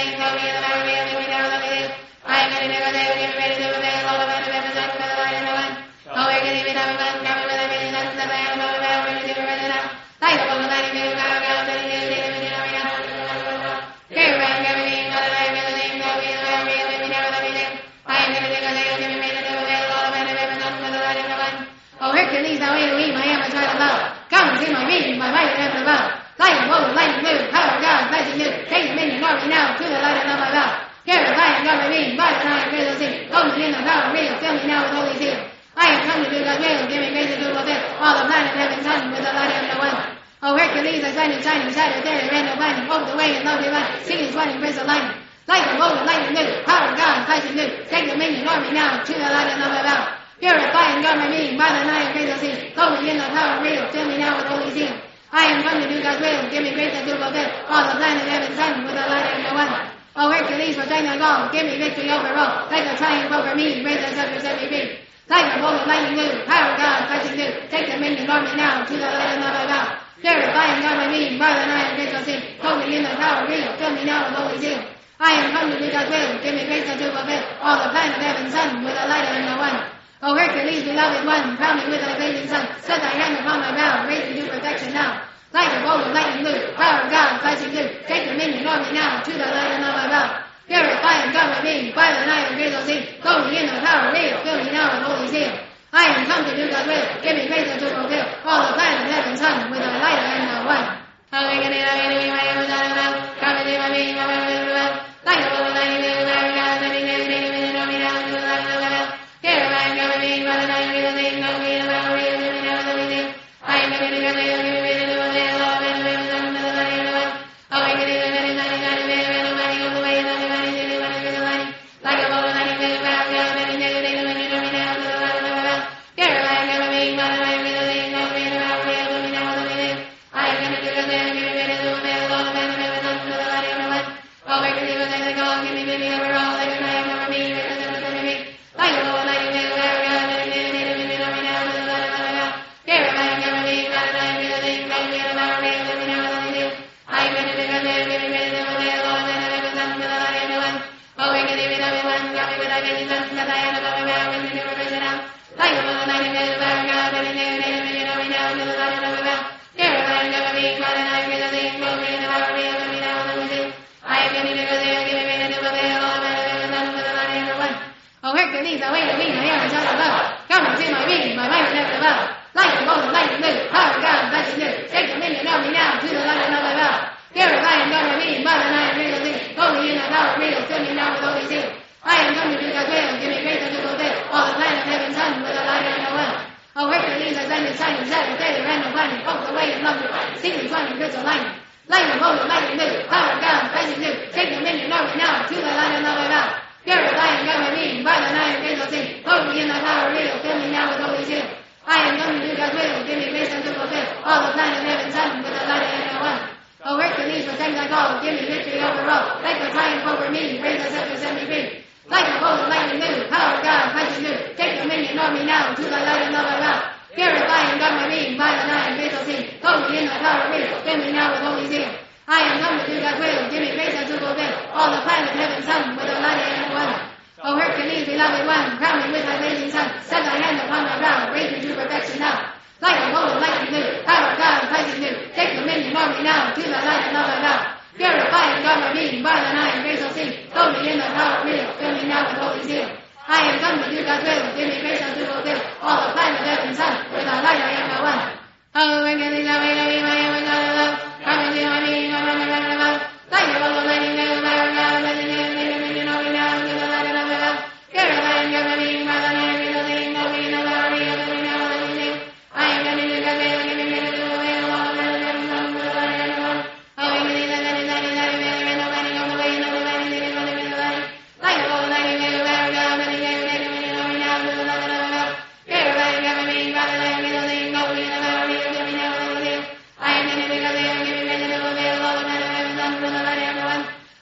thing, go be the power of real, give me now, let me live. I am going to do what they will give me ready to fulfill all the plan of heaven, son, with the light and the one. Oh, we're going to be having fun, coming with a million sons, that I am going to be able to do it right now. Light up all the light and move, power of God, let me live, live, live, live, live. Here I am, coming in, what I am going to think, go be the power of real, give me now, let me live. I am going to do what they will give me ready to fulfill all the plan of heaven, son, with the light and the one. Oh, Hercules, thou way to weep, I am a child of love. Come and see my being, my might and the love. Light and bold, light and blue, power of God, flashing new. Take dominion, glory now, to the light and love of God. Here is I am God my being, by the night, grace of sin. Hold me in the power of real, fill me now with holy zeal. I am come to do God's will, give me grace to fulfill all the plan of heaven, son, with the light and the one. Oh, Hercules, I shining, shining, shadow, terror, random blinding, open the way and lovely light, singing, sweating, grace of lightning. Light and bold, light and new, power of God, flashing new. Take dominion, glory now, to the light and love of God. Purify and God my being, by the night, grace of sin. Hold me in the power of real, fill me now with holy zeal. I am come to do God's will, give me grace to fulfill all the plan of heaven, son, with the light and the one. Oh, Hercules, protect my God, give me victory over all. Like a triumph over me, raise us up to set me free. Like a bolt of lightning new, power of God, flashing new. Take dominion, Lord, me now, to the light and love of God. Purify and God my being, by the night, grace of sin. Hold me in the power of real, fill me now with holy zeal. I am come to do God's will, give me grace to fulfill all the plan of heaven, son, with the light and the one. O Hercules, beloved one, crown me with thy blazing sun. Set thy hand upon my brow, raise me to perfection now. Light of bold, lightning blue, power of God, flashing blue. Take dominion, Lord, me now, to the light and love of God. Purify and God my being, by the night and grace of sin. Clothe me in the power of real, fill me now with holy zeal. I am come to do God's will, give me grace to fulfill all the plan of heaven, son, with thy light and the one. How we can do that, we my heaven, son, and love. Come and do my being, my heaven, and love. Light of bold, lightning blue, power of God, flashing blue. Take dominion, Lord, me now, to the light and love of God. Purify and God my being, by the night and grace of sin. Clothe me in the power of real, fill me now with holy zeal. I am come to do God's will, give me grace to fulfill all the plan of heaven, son, with the light and the one. Oh, I can do that, that is not a kind of way, random lighting of the way, and lovely lighting, to the one and grace of lighting. Like a bolt of lightning blue, power of God, flashing blue. Take dominion, Lord, me now, to the light and love of God. Purify and God my being, by the night and grace of sin. Clothe me in the power of real, fill me now with holy zeal. I am come to do God's will, give me grace to fulfill all the plan of heaven, son, with the light and the one. Oh, I can do what I call, give me victory over all, like a triumph over me, raise us up to set me free. Like a bolt of lightning blue, power of God, flashing blue. Take dominion, Lord, me now, to the light and love of God. Purify and God my being, by the night and grace of sin. Clothe me in the power of real, fill me now with holy zeal. I am going to do God's will, give me grace to fulfill all the plan of heaven, son, with the light and the one. Oh, we can do it, love it, one, got me with thy blazing sun, set thy hand above my brow, raise me to perfection now. Like a bolt of lightning blue, power of God, flashing blue. Take dominion, Lord, me now, to the light and love of God. Purify and God my being, by the night and grace of sin. Clothe me in the power of real, fill me now with holy zeal. I am going to do God's will, give me grace to fulfill all the plan of heaven, son, with the light and the one. Oh, Hercules, thou way to me, I am a child of love. Come and see my being, my might and heaven above. Light and bold and lightning blue, power of God, flashing new. Take dominion, Lord, me now, to the light and love of God. Purify and God my being, by the night and grace of sin. Clothe me in the power of real, fill me now with holy zeal. I am come to do God's will, give me grace to fulfill all the plan of heaven, son, with the light and the one. Oh, Hercules, I stand and shining, shadow, terror, random blinding, open the way and lovely light, singing, swimming, crystal lightning. Light and bold and lightning blue, power of God, flashing blue. Take dominion, Lord, me now, to the light and love of God. Purify and God my being, by the night and grace of sin. Clothe me in the power of real, fill me now with holy zeal. I am come to do God's will, give me grace to fulfill all the plan of heaven, son, with the light and the one. O Hercules, protect thy call, give me victory over all. Like a triumph over me, raise us up to set me free. Like a bolt of lightning blue, power of God, flashing blue. Take dominion, Lord, me now, to the light and love of God. Purify and God my being, by the night and grace of sin. Clothe me in the power of real, fill me now with holy zeal. I am come to do God's will, give me grace to fulfill all the plan of heaven, son, with the light and the one. O Hercules, beloved one, crown me with thy blazing sun. Set thy hand upon my brow, raise me to perfection now. Like a bolt of lightning blue, power of God, flashing blue. Take dominion, Lord, me now, to the light and love of God. Purify and God my being, by the night and grace of sin. Clothe me in the power of real, fill me now with holy zeal. I am come to do God's will, give me grace to fulfill all the plan of heaven, son, with thy light I am the one. Oh, Hercules, thou way to be my heaven, God of love. Come and see my being, my heaven, God of love. Like a bolt of lightning blue, power of God, flashing blue. Take dominion, Lord, me now, to the light and love of God. Purify and God my being, by the night and grace of sin. Clothe me in the power of real, fill me now with holy zeal. I am come to do God's will, give me grace to fulfill all the plan of heaven, son, with the light and the one. Oh, Hercules, that is, that is, that is, that is, random lighting on the way, and lovely lighting, singing, swimming, crystal lighting. Like a bolt of lightning blue, power of God, flashing blue. Take dominion, Lord, me now, to the light and love of God. Purify and God my being, by the night and grace of sin. Clothe me in the power of real, fill me now with holy zeal. I am going to do God's will, give me grace to fulfill all the plan of heaven, son, with the light and the one.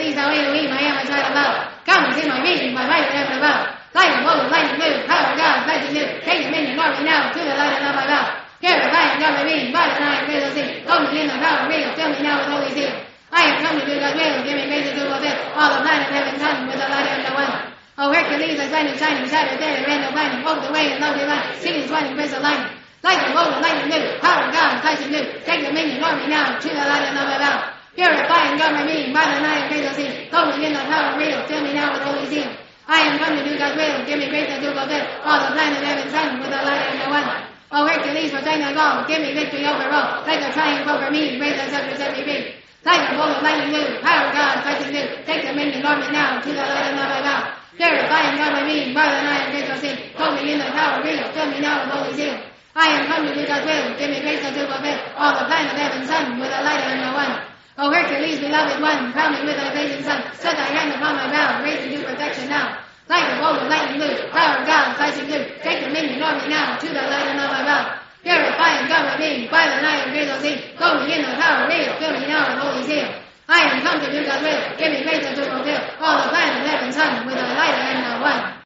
Hercules, thou Elohim, I am a child of love. Come and see my being, my might and heaven above. Light and bold, lightning blue, power of God, fighting new. Take dominion, glory now, to the light and love I bow. Purify and God my being, body and I am great see. Hold me in the power of real, fill me now with holy zeal. I have come to do God's will, give me grace to fulfill all the planet heaven's sun with the light of the one. O Hercules, I find him shining, shattered there, random blinding, over the way and lovely line, singing, sweating, grace of light. Light and bold, lightning blue, power of God, fighting new. Take dominion, glory now, to the light and love I bow. Purify and God my being, body and I am great see. Hold me in the power of real, fill me now with holy zeal. I am come to do God's will, give me grace to fulfill all the planet heaven's sun with the light and the one. O Hercules, protect my goal, give me victory over all, like a triumph over me, raise us up for every beat. Light and bold, lightning blue, power of God, fighting new. Take dominion, glory now, to the light and love I bow. Purify and God my being, body and I am great see. Hold me in the power of real, fill me now with holy zeal. I am come to do God's will, give me grace to fulfill all the planet heaven's sun with the light and the one. O Hercules, beloved one, crown me with thy blazing sun, set thy hand upon my brow, raise me to perfection now. Light and bold, lightning blue, power of God, fighting blue, take dominion, glory now, to the light and love I bow. Purify and God my being, by the night and great see, hold me in the power of real, fill me now with holy zeal. I am come to do God's will, give me grace to fulfill all the planet heaven's sun with the light and the one.